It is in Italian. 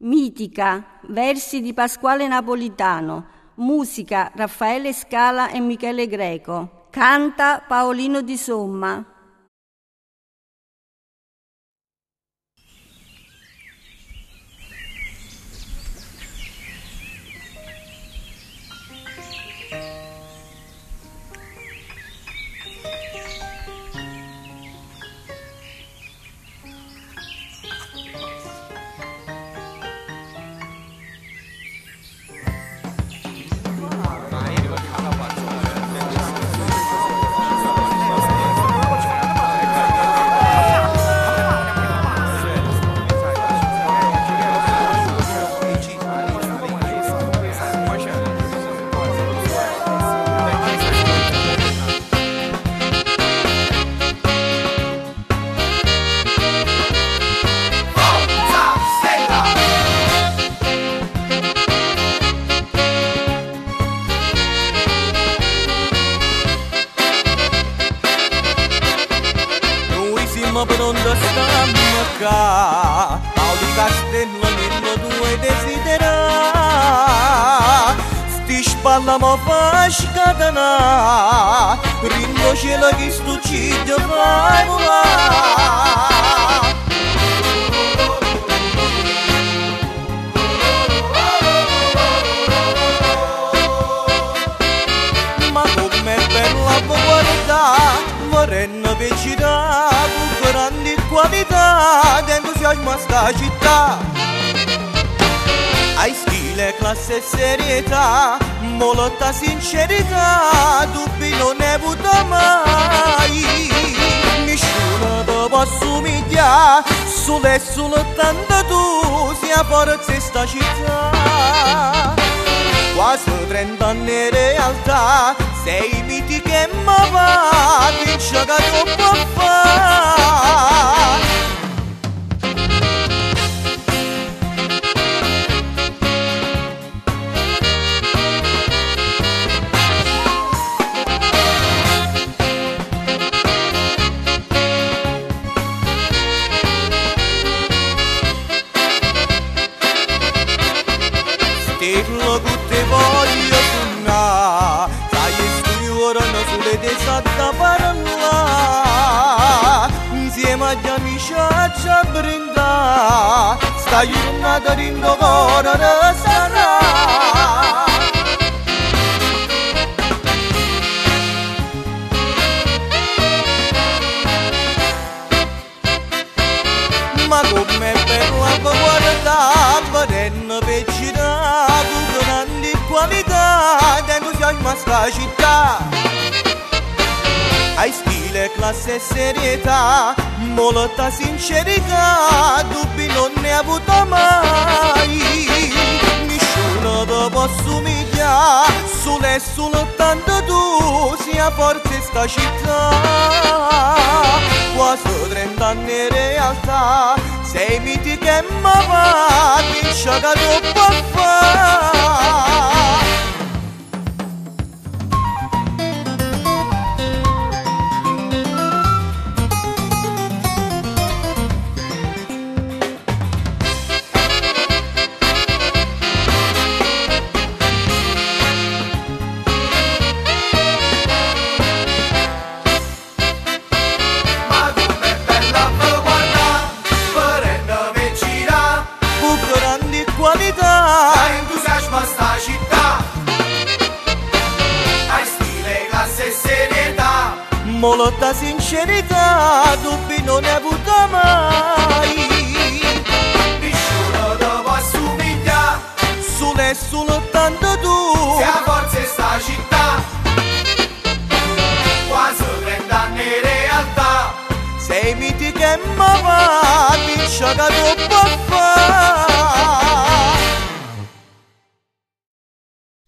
Mitica, versi di Pasquale Napolitano, musica Raffaele Scala e Michele Greco, canta Paolino Di Somma. Pronto stiamo qua, Paoli Castello nello due desidera, sti spalla mo fa scatenà, rinno cielo che sto ciglio fai volare. Ma com'è bella guarda, vorremmo vicina, con grandi qualità, d'entusiasmo a sta città. Hai stile, classe e serietà, molta sincerità, dubbi non ne avuto mai. Nessuno ti può assomigliare, solo e soltanto tu sia forza in sta città. Quasi 30 anni in realtà, sei miti che mi va, vince che tu può fare. Stiflo che te voglio suonare, sai sfiorano sulle esatta parola, insieme agli amici a brindare, sta giornata rindo cuore sarà. Ma com'è bella guarda, vorremmo vicina, con grandi qualità, d'entusiasmo a sta città. Hai stile, classe e serietà, molta sincerità, dubbi non ne avuto mai. Nessuno ti può assomigliare, solo e soltanto tu sia forza in sta città. Quasi 30 anni in realtà, sei miti che mi va, vince che tu può fare. Hai entusiasmo a sta città, hai stile, classe e serietà, molta sincerità, dubbi non ne avuto mai. Nessuno ti può assomigliare, Solo e soltanto tu sia forza in sta città. Quasi 30 anni in realtà, sei miti che mi va, vince che tu può fare.